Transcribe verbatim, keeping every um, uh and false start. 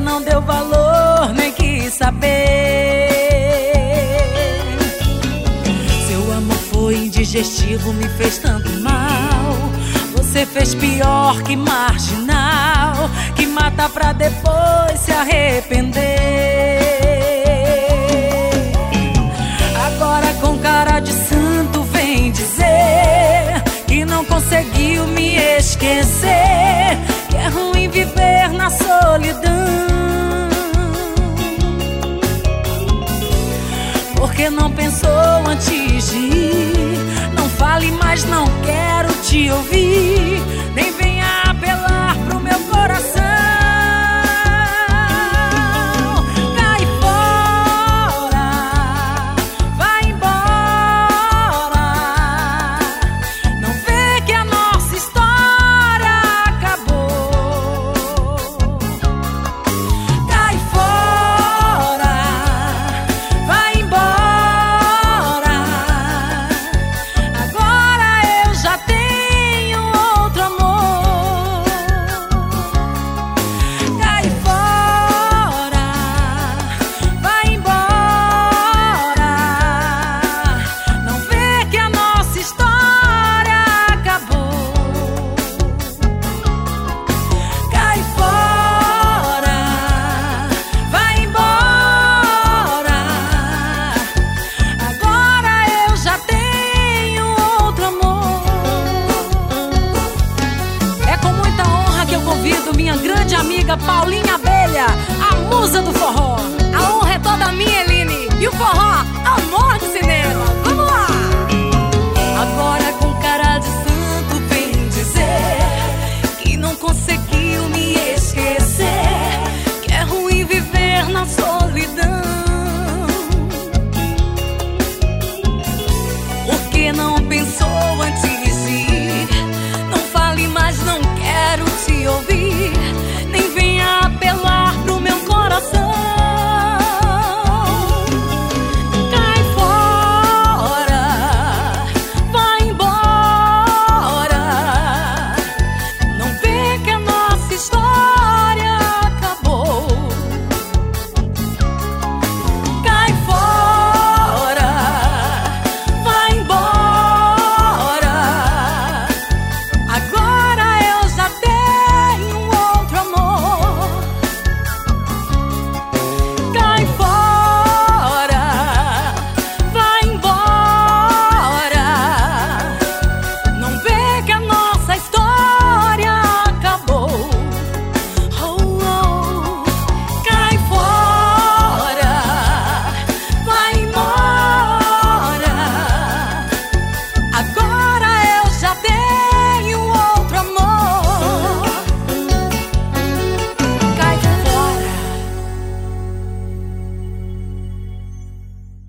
não deu valor, nem quis saber. Seu amor foi indigestivo, me fez tanto mal. Você fez pior que marginal, que mata pra depois se arrepender. Agora com cara de santo vem dizer que não conseguiu me esquecer, que é ruim viver na solidão. Porque não pensou antes de ir. Não fale mais, não quero te ouvir. Nem venha apelar pro meu coração. Cai fora, vai embora. Não vê que a nossa história acabou. Cai fora, vai embora. Agora eu já tenho outro amor. Cai fora, vai embora. Não vê que a nossa história acabou. Cai fora, vai embora. Agora eu já tenho outro amor. É com muita honra que eu convido minha grande amiga Paulinha Abelha, a musa do forró.